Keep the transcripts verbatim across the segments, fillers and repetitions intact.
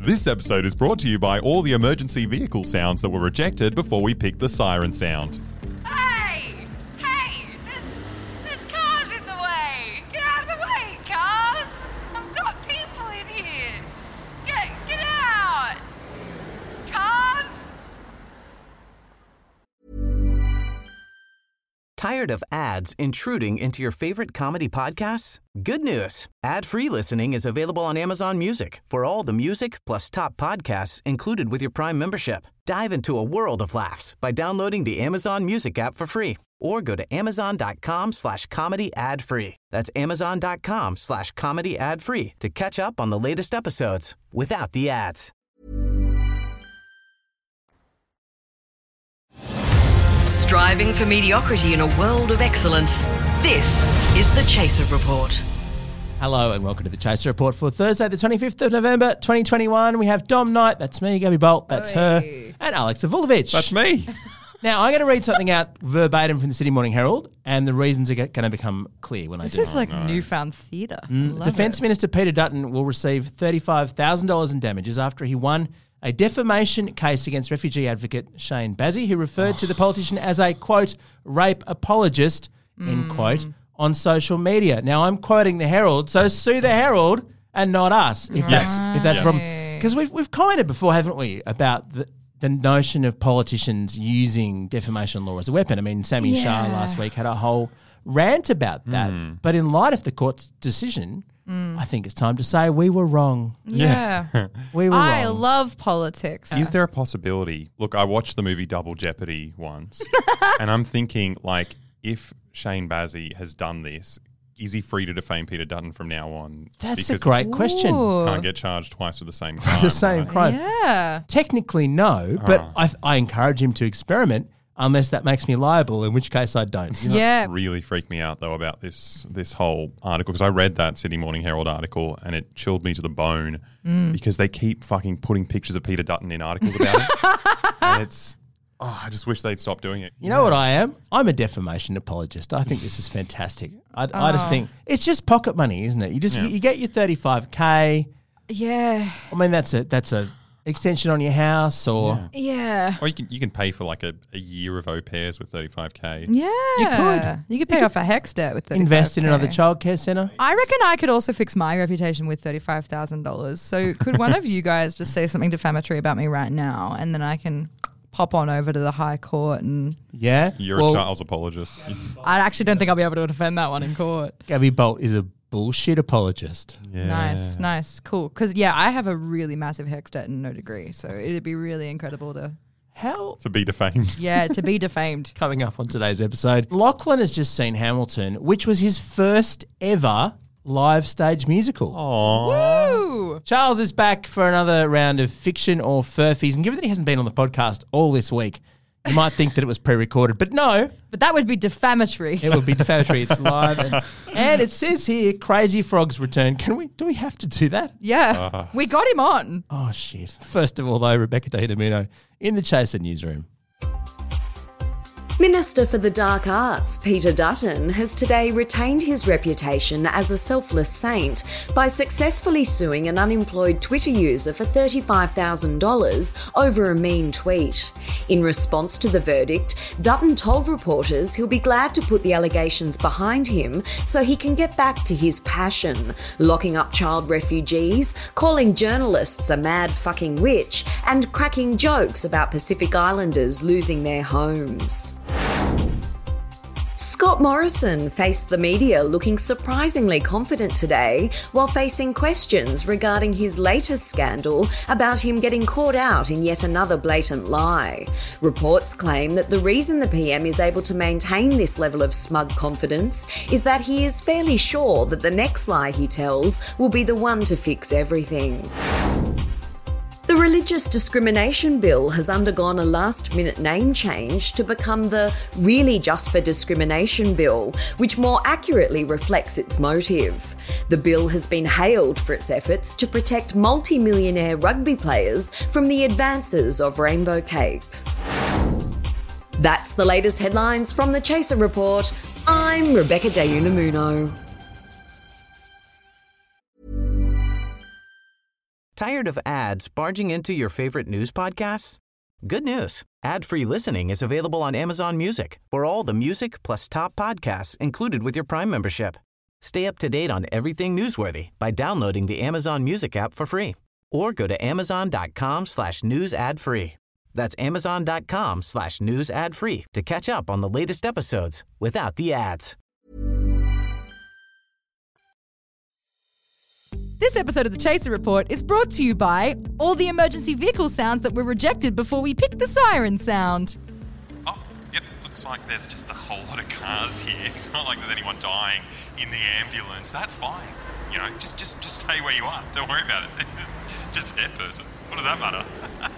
This episode is brought to you by all the emergency vehicle sounds that were rejected before we picked the siren sound. Hey! Hey! There's, there's cars in the way! Get out of the way, cars! I've got people in here! Get, get out! Cars! Tired of ads intruding into your favorite comedy podcasts? Good news. Ad-free listening is available on Amazon Music for all the music plus top podcasts included with your Prime membership. Dive into a world of laughs by downloading the Amazon Music app for free or go to amazon.com slash comedy ad free. That's amazon.com slash comedy ad free to catch up on the latest episodes without the ads. Striving for mediocrity in a world of excellence. This is the Chaser Report. Hello and welcome to the Chaser Report for Thursday, the twenty-fifth of November, twenty twenty-one. We have Dom Knight, that's me, Gabby Bolt, that's Oi. her, and Alex Avulovic. That's me. Now, I'm going to read something out verbatim from the Sydney Morning Herald, and the reasons are going to become clear when I This do. is like newfound theatre. Mm. Love Defence it. Minister Peter Dutton will receive thirty-five thousand dollars in damages after he won a defamation case against refugee advocate Shane Bazzi, who referred to the politician as a, quote, rape apologist, end quote, on social media. Now, I'm quoting the Herald, so sue the Herald and not us, if Yes. that's, if that's Yes. a problem. Because we've, we've commented before, haven't we, about the, the notion of politicians using defamation law as a weapon. I mean, Sammy Shah Yeah. last week had a whole rant about that. But in light of the court's decision, I think it's time to say we were wrong. Yeah. We were I wrong. love politics. Is there a possibility? Look, I watched the movie Double Jeopardy once, and I'm thinking, like, if Shane Bazzi has done this, is he free to defame Peter Dutton from now on? That's a Because great question. Ooh. can't get charged twice for the same crime. The same right? crime. Yeah. Technically, no, but Ah. I, I encourage him to experiment unless that makes me liable, in which case I don't. You know? Yeah. Really freaked me out though about this this whole article, because I read that Sydney Morning Herald article and it chilled me to the bone because they keep fucking putting pictures of Peter Dutton in articles about it, and it's oh, I just wish they'd stop doing it. You know what I am? I'm a defamation apologist. I think this is fantastic. I, I just think it's just pocket money, isn't it? You just Yeah. you, you get your thirty-five K. Yeah. I mean, that's a that's a extension on your house, or Yeah. Or you can you can pay for like a, a year of au pairs with thirty-five K. Yeah. You could. You could pay off a hex debt with thirty-five K. invest in another childcare centre. I reckon I could also fix my reputation with thirty-five thousand dollars. So could one of you guys just say something defamatory about me right now, and then I can pop on over to the High Court, and Yeah, You're well, a Charles apologist. I actually don't think I'll be able to defend that one in court. Gabby Bolt is a bullshit apologist. Yeah. Nice, nice, cool. Because, yeah, I have a really massive hex debt and no degree. So it'd be really incredible to, How To be defamed. yeah, to be defamed. coming up on today's episode, Lachlan has just seen Hamilton, which was his first ever live stage musical. Woo! Charles is back for another round of fiction or furfies, and given that he hasn't been on the podcast all this week, you might think that it was pre-recorded, but no, But that would be defamatory. it would be defamatory. It's live, and, and it says here, Crazy Frog's return. Can we? Do we have to do that? Yeah, we got him on. Oh shit! First of all, though, Rebecca De Domino in the Chaser newsroom. Minister for the Dark Arts, Peter Dutton, has today retained his reputation as a selfless saint by successfully suing an unemployed Twitter user for thirty-five thousand dollars over a mean tweet. In response to the verdict, Dutton told reporters he'll be glad to put the allegations behind him so he can get back to his passion, locking up child refugees, calling journalists a mad fucking witch, and cracking jokes about Pacific Islanders losing their homes. Scott Morrison faced the media looking surprisingly confident today while facing questions regarding his latest scandal about him getting caught out in yet another blatant lie. Reports claim that the reason the P M is able to maintain this level of smug confidence is that he is fairly sure that the next lie he tells will be the one to fix everything. The Religious Discrimination Bill has undergone a last-minute name change to become the Really Just for Discrimination Bill, which more accurately reflects its motive. The bill has been hailed for its efforts to protect multi-millionaire rugby players from the advances of rainbow cakes. That's the latest headlines from the Chaser Report. I'm Rebecca De Unamuno. Tired of ads barging into your favorite news podcasts? Good news. Ad-free listening is available on Amazon Music for all the music plus top podcasts included with your Prime membership. Stay up to date on everything newsworthy by downloading the Amazon Music app for free or go to amazon.com slash news ad free. That's amazon.com slash news ad free to catch up on the latest episodes without the ads. This episode of the Chaser Report is brought to you by all the emergency vehicle sounds that were rejected before we picked the siren sound. Oh, yep. Looks like there's just a whole lot of cars here. It's not like there's anyone dying in the ambulance. That's fine. You know, just just just stay where you are. Don't worry about it. It's just a dead person. What does that matter?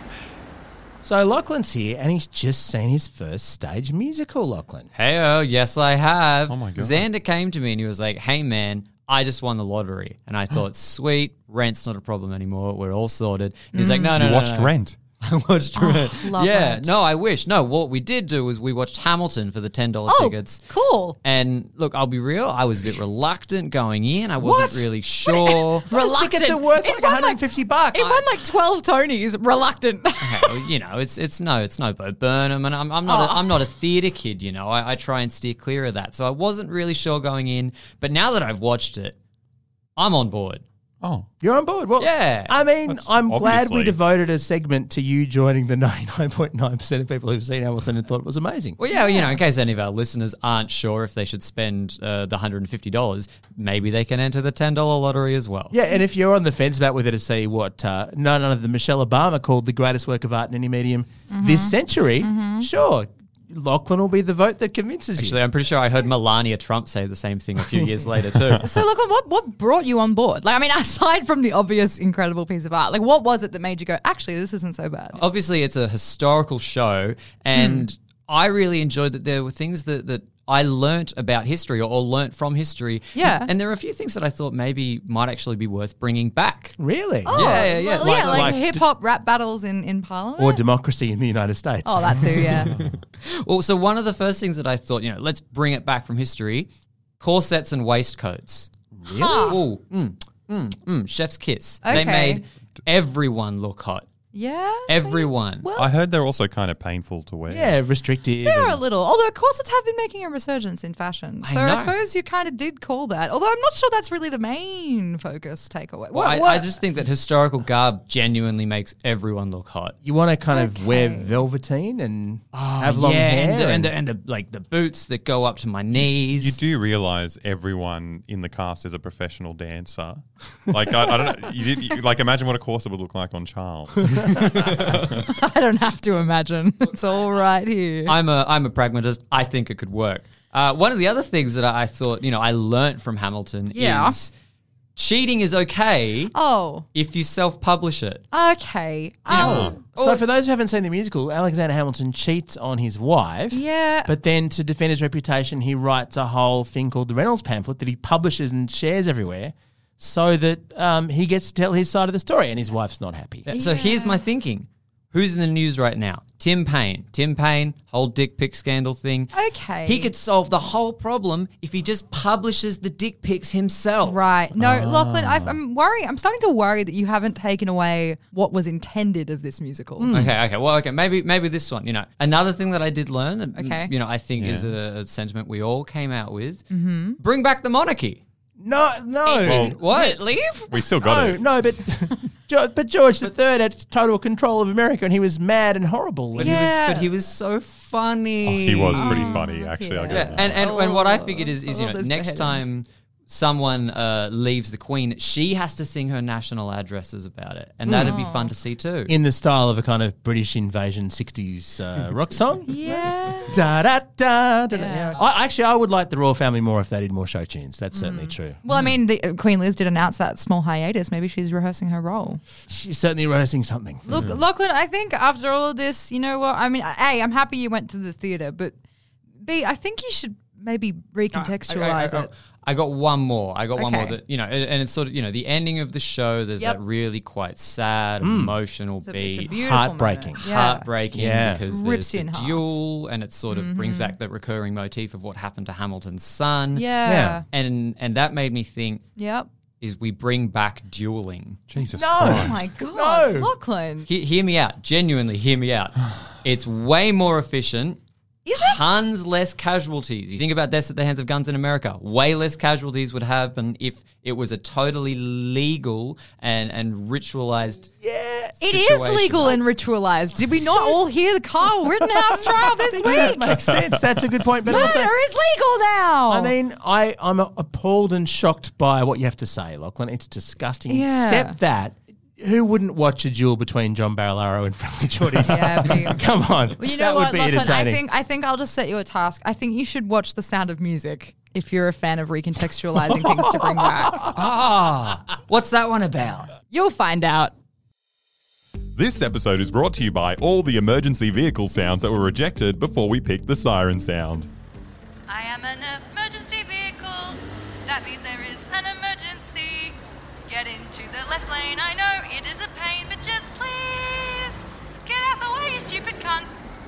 So Lachlan's here, and he's just seen his first stage musical, Lachlan. Hey, oh, yes, I have. Oh, my God. Xander came to me and he was like, hey, man, I just won the lottery. And I thought, sweet, rent's not a problem anymore. We're all sorted. And he's like, no, no, You no. watched no, no. Rent. I watched Rent. love yeah, Rent. no, I wish. No, what we did do was we watched Hamilton for the ten dollars Oh, tickets. cool. And look, I'll be real, I was a bit reluctant going in. I wasn't What? really sure. Those tickets are worth It like won one hundred fifty bucks. It won like twelve Tonys. Reluctant. Okay, well, you know, it's it's no, it's no Bo Burnham, and I'm I'm not Oh. a, I'm not a theatre kid. You know, I, I try and steer clear of that. So I wasn't really sure going in, but now that I've watched it, I'm on board. Oh. You're on board. Well, Yeah. I mean, That's I'm glad we obviously- devoted a segment to you joining the ninety-nine point nine percent of people who've seen Hamilton and thought it was amazing. Well, yeah, you know, in case any of our listeners aren't sure if they should spend uh, the one hundred fifty dollars, maybe they can enter the ten dollars lottery as well. Yeah, and if you're on the fence about whether to see what uh, none of the Michelle Obama called the greatest work of art in any medium this century, sure, Lachlan will be the vote that convinces you. Actually, I'm pretty sure I heard Melania Trump say the same thing a few years later too. So, look, what what brought you on board? Like, I mean, aside from the obvious incredible piece of art, like, what was it that made you go, actually, this isn't so bad? Obviously, it's a historical show, and I really enjoyed that there were things that, that I learnt about history or, or learnt from history. Yeah. And there are a few things that I thought maybe might actually be worth bringing back. Really? Oh, Yeah, yeah, yeah. well, Like- yeah, like, like hip hop rap battles in, in Parliament. Or democracy in the United States. oh, that too, yeah. Well, so one of the first things that I thought, you know, let's bring it back from history, corsets and waistcoats. Really? Oh, mm, mm, mm, chef's kiss. They Okay. made everyone look hot. Yeah. Everyone. Well, I heard they're also kind of painful to wear. Yeah, restrictive. They're a and- little, although corsets have been making a resurgence in fashion. I So I, know. suppose you kind of did call that. Although I'm not sure that's really the main focus takeaway. Well, I, What- I just think that historical garb genuinely makes everyone look hot. You want to kind of wear Okay. velveteen and have long Oh, yeah, hair. and, the, and, the, and the, like the boots that go up to my knees. You do realise everyone in the cast is a professional dancer. Like, I, I don't know. You did, you, like, imagine what a corset would look like on Charles. I don't have to imagine. It's all right here. I'm a I'm a pragmatist. I think it could work. Uh, one of the other things that I, I thought, you know, I learnt from Hamilton Yeah. is cheating is okay oh, if you self-publish it. okay. Oh, So for those who haven't seen the musical, Alexander Hamilton cheats on his wife. yeah. But then to defend his reputation, he writes a whole thing called the Reynolds pamphlet that he publishes and shares everywhere so that um, he gets to tell his side of the story and his wife's not happy. So here's my thinking. Who's in the news right now? Tim Payne. Tim Payne, whole dick pic scandal thing. Okay. He could solve the whole problem if he just publishes the dick pics himself. Right. No, Ah. Lachlan, I've, I'm worrying. I'm starting to worry that you haven't taken away what was intended of this musical. Hmm. Okay, okay. Well, okay, maybe maybe this one, you know. Another thing that I did learn, and, Okay. you know, I think is a, a sentiment we all came out with. Mm-hmm. Bring back the monarchy. No, no. Well, What? Did it leave? we still got no, it. no, but George, but George the Third had total control of America and he was mad and horrible. But And- he was Yeah. but he was so funny. Oh, he was pretty funny, actually. I yeah. get Yeah, that. and, and, and what I Oh, figured is, is you all know, those next beheadings. time someone uh, leaves the Queen, she has to sing her national addresses about it, and that'd be fun to see too. in the style of a kind of British invasion sixties uh, rock song. Yeah. Da, da, da, da, da. Yeah. I, actually, I would like the royal family more if they did more show tunes. That's certainly true. Well, I mean, the, uh, Queen Liz did announce that small hiatus. Maybe she's rehearsing her role. She's certainly rehearsing something. Look, Lachlan, I think after all of this, you know what? I mean, A, I'm happy you went to the theatre, but B, I think you should maybe recontextualize I, I, I, it. I got one more. I got one more Okay. that, you know, and, and it's sort of, you know, the ending of the show, there's Yep. that really quite sad, emotional It's a, beat. it's a beautiful Heartbreaking. moment. Yeah. Heartbreaking Yeah. because Rips there's you in the half. duel, and it sort of brings back that recurring motif of what happened to Hamilton's son. Yeah. Yeah. And and that made me think, Yep. is we bring back dueling. Jesus No. Christ. Oh my God, No. Lachlan. He- hear me out. Genuinely, hear me out. It's way more efficient. Is it? Tons less casualties. You think about deaths at the hands of guns in America. Way less casualties would happen if it was a totally legal and, and ritualized Yeah. It is situation. legal and ritualized. Did we not all hear the Carl Rittenhouse trial this That week? makes sense. That's a good point. But also, Murder is legal now. I mean, I, I'm appalled and shocked by what you have to say, Lachlan. It's disgusting. Yeah. Except that, who wouldn't watch a duel between John Barilaro and Friendly Jordies? Yeah, but- Come on. Well, you know that what, would be Lachlan? I entertaining. think I think I'll just set you a task. I think you should watch The Sound of Music if you're a fan of recontextualizing things to bring back. Ah, what's that one about? You'll find out. This episode is brought to you by all the emergency vehicle sounds that were rejected before we picked the siren sound. I am an emergency vehicle. That means there is an emergency. Get into the left lane. I know it is a pain, but just please get out the way, you stupid cunt.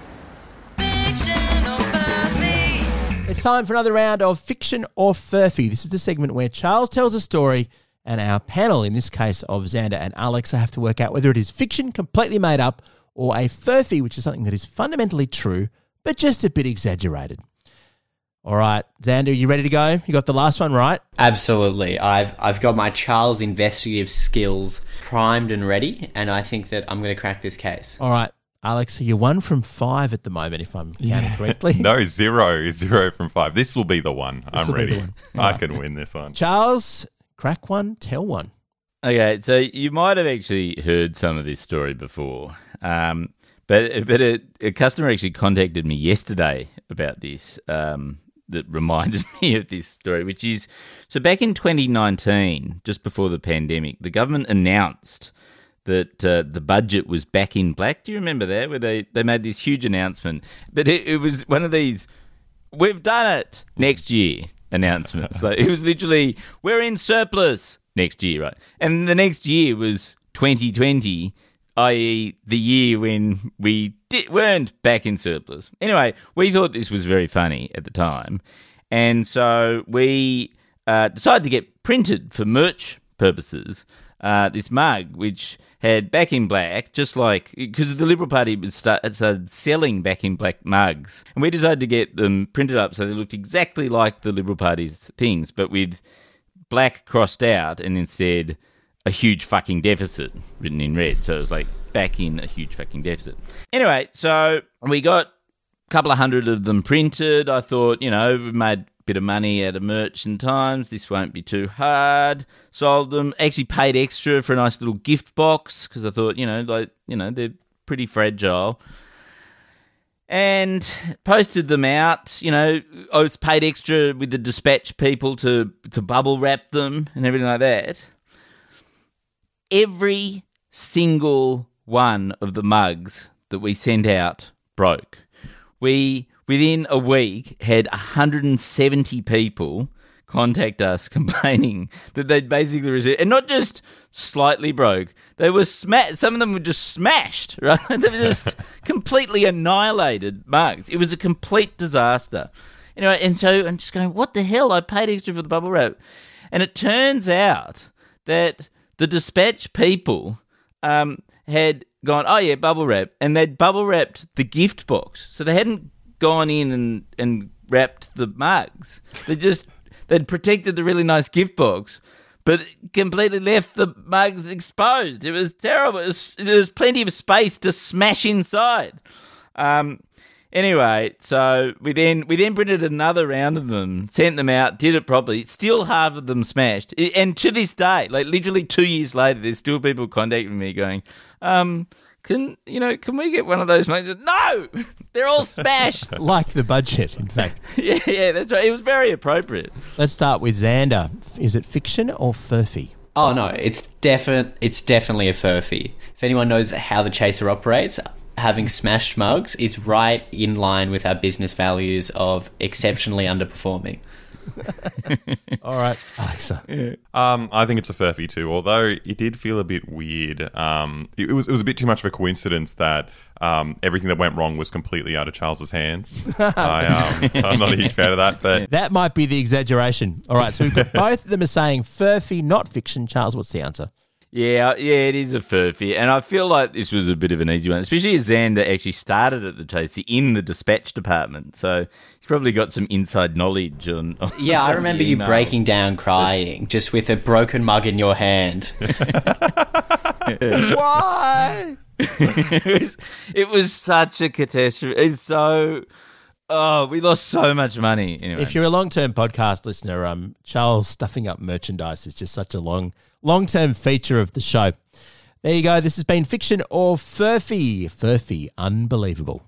Fiction over me. It's time for another round of Fiction or Furphy. This is the segment where Charles tells a story and our panel, in this case of Xander and Alexa, have to work out whether it is fiction completely made up or a furphy, which is something that is fundamentally true but just a bit exaggerated. All right, Xander, you ready to go? You got the last one right? Absolutely. I've I've got my Charles investigative skills primed and ready, and I think that I'm going to crack this case. All right, Alexa, you're one from five at the moment, if I'm counting correctly. No, zero, zero from five. This will be the one. This I'm will be the ready. one. I can win this one. Charles, crack one, tell one. Okay, so you might have actually heard some of this story before, um, but but a, a customer actually contacted me yesterday about this. Um, that reminded me of this story, which is, so back in twenty nineteen, just before the pandemic, the government announced that uh, the budget was back in black. Do you remember that, where they, they made this huge announcement? But it, it was one of these, we've done it next year announcements. Like, it was literally, we're in surplus next year, right? And the next year was twenty twenty, that is the year when we di- weren't back in surplus. Anyway, we thought this was very funny at the time. And so we uh, decided to get printed for merch purposes uh, this mug, which had Back in Black, just like, because the Liberal Party was start, started selling Back in Black mugs. And we decided to get them printed up so they looked exactly like the Liberal Party's things, but with black crossed out and instead a huge fucking deficit written in red. So it was like back in a huge fucking deficit. Anyway, so we got a couple of hundred of them printed. I thought, you know, we made a bit of money out of Merchant Times. This won't be too hard. Sold them. Actually paid extra for a nice little gift box because I thought, you know, like, you know, they're pretty fragile. And posted them out, you know, I was paid extra with the dispatch people to, to bubble wrap them and everything like that. Every single one of the mugs that we sent out broke. We, within a week, had one hundred seventy people contact us complaining that they'd basically received, and not just slightly broke, they were smashed. Some of them were just smashed, right? They were just completely annihilated mugs. It was a complete disaster. Anyway, and so I'm just going, what the hell? I paid extra for the bubble wrap. And it turns out that the dispatch people um, had gone, oh yeah, bubble wrap, and they'd bubble wrapped the gift box. So they hadn't gone in and, and wrapped the mugs. They just, they'd protected the really nice gift box, but completely left the mugs exposed. It was terrible. It was, there was plenty of space to smash inside. Um, anyway, so we then we then printed another round of them, sent them out, did it properly. Still half of them smashed. And to this day, like literally two years later, there's still people contacting me going, um, can you know, can we get one of those mugs? No, they're all smashed. Like the budget, in fact. yeah, yeah, that's right. It was very appropriate. Let's start with Xander. Is it fiction or furphy? Oh no, it's definite. It's definitely a furphy. If anyone knows how the Chaser operates, having smashed mugs is right in line with our business values of exceptionally underperforming. All right, Alexa. Um, I think it's a furphy too, although it did feel a bit weird. Um, it, it was it was a bit too much of a coincidence that um, everything that went wrong was completely out of Charles's hands. I, um, I'm not a huge fan of that, but That might be the exaggeration. All right, so we've got both of them are saying furphy, not fiction. Charles, what's the answer? Yeah, yeah, it is a furphy, and I feel like this was a bit of an easy one, especially as Xander actually started at the Chase in the dispatch department, so he's probably got some inside knowledge on. on Yeah, I some remember you email. breaking down crying just with a broken mug in your hand. Why? it, was, it was such a catastrophe. It's so. Oh, we lost so much money. Anyway. If you're a long-term podcast listener, um, Charles stuffing up merchandise is just such a long, long-term feature of the show. There you go. This has been Fiction or Furphy. Furphy, unbelievable.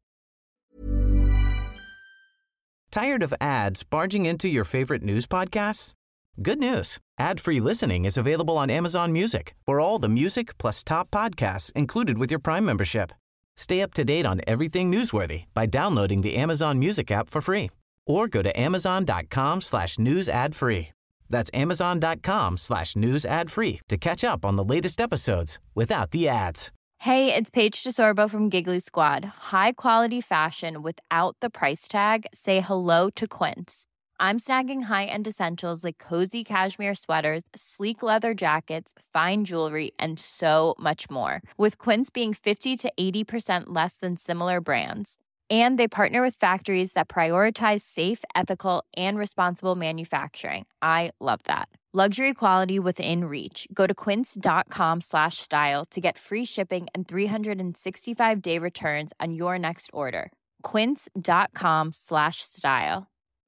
Tired of ads barging into your favorite news podcasts? Good news. Ad-free listening is available on Amazon Music for all the music plus top podcasts included with your Prime membership. Stay up to date on everything newsworthy by downloading the Amazon Music app for free or go to amazon.com slash news ad free. That's amazon.com slash news ad free to catch up on the latest episodes without the ads. Hey, it's Paige DeSorbo from Giggly Squad. High quality fashion without the price tag. Say hello to Quince. I'm snagging high-end essentials like cozy cashmere sweaters, sleek leather jackets, fine jewelry, and so much more. With Quince being fifty to eighty percent less than similar brands. And they partner with factories that prioritize safe, ethical, and responsible manufacturing. I love that. Luxury quality within reach. Go to quince.com slash style to get free shipping and three sixty-five day returns on your next order. Quince.com slash style.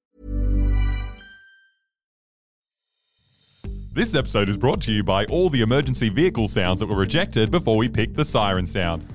this episode is brought to you by all the emergency vehicle sounds that were rejected before we picked the siren sound.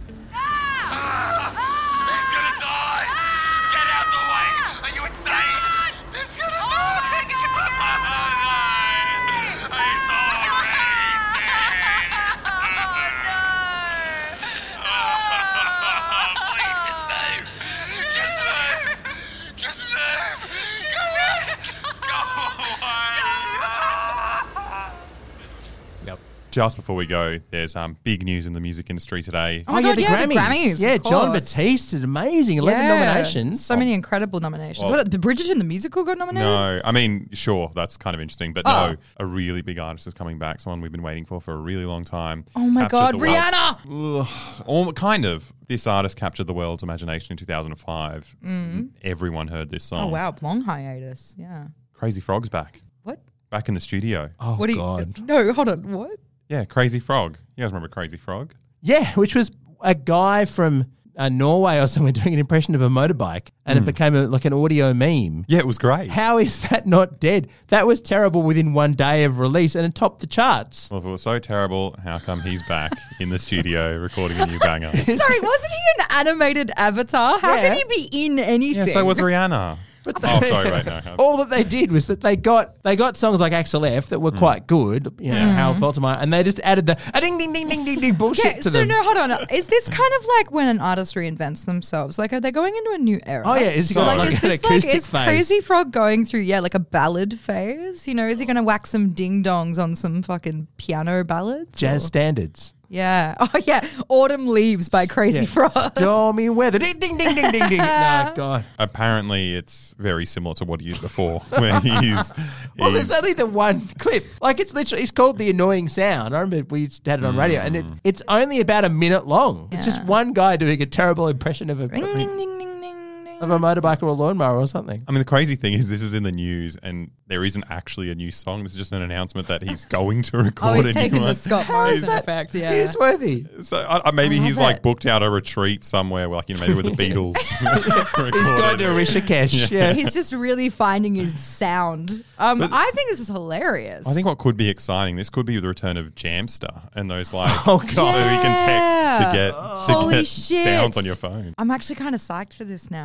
Just before we go, there's um, big news in the music industry today. Oh, my God, the yeah, Grammys. the Grammys, Yeah, of John course. Batiste is amazing. eleven Yeah, nominations. So many incredible nominations. Well- what, the Bridgerton the musical got nominated? No, I mean, sure, that's kind of interesting, but Oh. no, a really big artist is coming back, someone we've been waiting for for a really long time. Oh my Captured God, the world- Rihanna! Ugh, all, kind of. This artist captured the world's imagination in two thousand five. Mm. Everyone heard this song. Oh, wow. Long hiatus. Yeah. Crazy Frog's back. What? Back in the studio. Oh, what do you, God. No, hold on. What? Yeah, Crazy Frog. You guys remember Crazy Frog? Yeah, which was a guy from uh, Norway or somewhere doing an impression of a motorbike, and it became a, like an audio meme. Yeah, it was great. How is that not dead? That was terrible within one day of release, and it topped the charts. Well, if it was so terrible, how come he's back in the studio recording a new banger? Sorry, wasn't he an animated avatar? How Yeah. can he be in anything? Yeah, so was Rihanna. But Oh, sorry, right now. All that they did was that they got they got songs like Axel F that were quite good, you know, Mm. How Felt to My, and they just added the a ding ding ding ding ding ding bullshit Okay, to so them. no, hold on. Is this kind of like when an artist reinvents themselves? Like, are they going into a new era? Oh, yeah, is he got, like, like, is an this acoustic like, is phase? Crazy Frog going through, yeah, like a ballad phase? You know, is he going to whack some ding dongs on some fucking piano ballads? Jazz Or- standards. Yeah. Oh, yeah. Autumn Leaves by Crazy Yeah. Frog. Stormy weather. Ding ding ding ding ding ding. No, God. Apparently, it's very similar to what he used before, where he's. Well, he's- there's only the one clip. Like, it's literally, it's called The Annoying Sound. I remember we had it on radio, and it, it's only about a minute long. It's just Yeah. one guy doing a terrible impression of a, Ring, ding, ding, ding, ding, ding. of a motorbike or a lawnmower or something. I mean, the crazy thing is, this is in the news, and there isn't actually a new song. This is just an announcement that he's going to record Oh, he's a taking new the one. Scott How is Morrison that effect. Yeah. newsworthy? So I, I, maybe I he's love like it. booked out a retreat somewhere, like you know, maybe with the Beatles. He's going to Rishikesh. Yeah. He's just really finding his sound. Um, I think this is hilarious. I think what could be exciting, this could be the return of Jamster and those like Oh, God. where you can text to Yeah. get to Holy get shit. sounds on your phone. I'm actually kind of psyched for this now.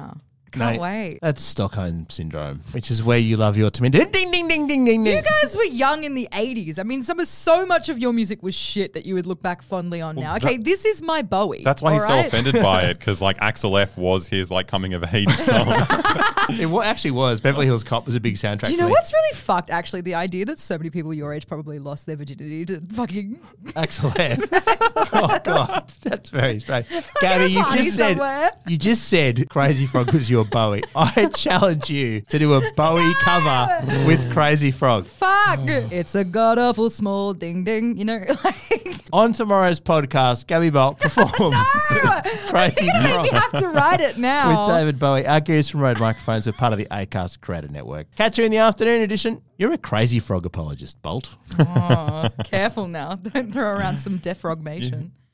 Can't No, wait. That's Stockholm Syndrome, which is where you love your tomato. Ding, ding, ding, ding, ding, ding. You guys were young in the eighties. I mean, some of so much of your music was shit that you would look back fondly on now. Okay, that- this is my Bowie. That's why he's all so right? offended by it, because like Axel F was his like coming of age song. It wa- actually was. Beverly Hills Cop was a big soundtrack. Do you for know me. what's really fucked, actually? The idea that so many people your age probably lost their virginity to fucking... Axel F. Oh God, that's very strange. Gabby, you party just said somewhere. you just said Crazy Frog was your Bowie. I challenge you to do a Bowie cover with Crazy Frog. Fuck! It's a god-awful small ding-ding, you know? Like, On tomorrow's podcast, Gabby Bolt performs Crazy you make Frog me have to write it now. with David Bowie. Our gears from Rode Microphones are part of the Acast Creator Network. Catch you in the afternoon edition. You're a Crazy Frog apologist, Bolt. Oh, careful now. Don't throw around some defrogmation.